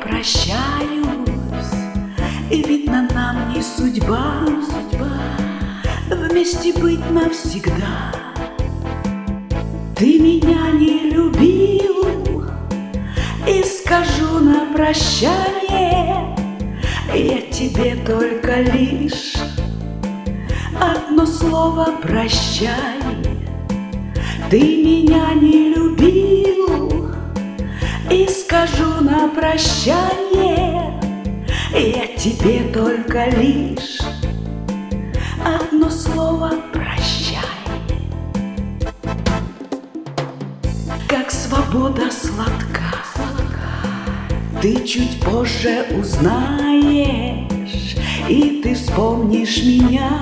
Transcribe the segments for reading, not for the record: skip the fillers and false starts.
прощаюсь, и видно нам не судьба вместе быть навсегда. Ты меня не любил, и скажу на прощание я тебе только лишь одно слово прощай. Ты меня не любил, и скажу на прощание я тебе только лишь одно слово прощай. Как свобода сладка, ты чуть позже узнаешь, и ты вспомнишь меня,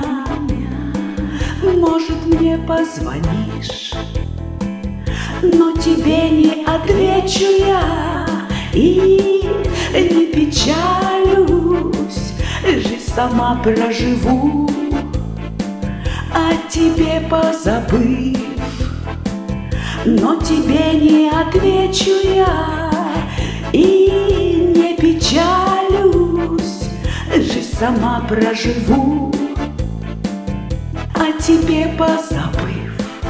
может, мне позвонишь, но тебе не отвечу я и не печалюсь, жизнь сама проживу, о тебе позабыв. Но тебе не отвечу я и не печалюсь, жизнь сама проживу, о тебе позабыв.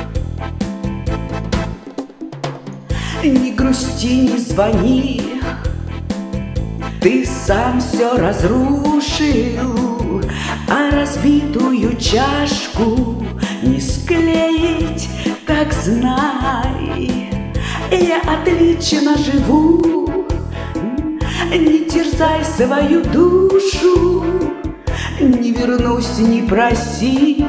Не грусти, не звони, ты сам все разрушил, а разбитую чашку не склеить, так знай, я отлично живу. Не терзай свою душу, не вернусь, не проси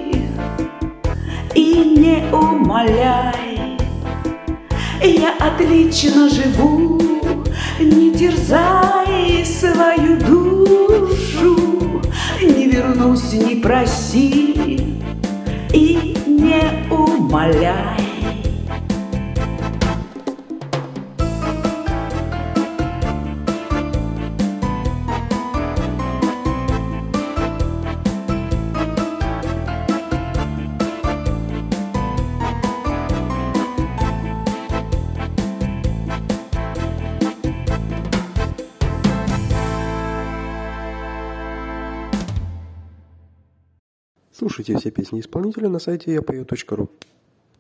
и не умоляй. Я отлично живу, не терзай свою душу, не вернусь, не проси и не умоляй. Слушайте все песни исполнителя на сайте yapeo.ru.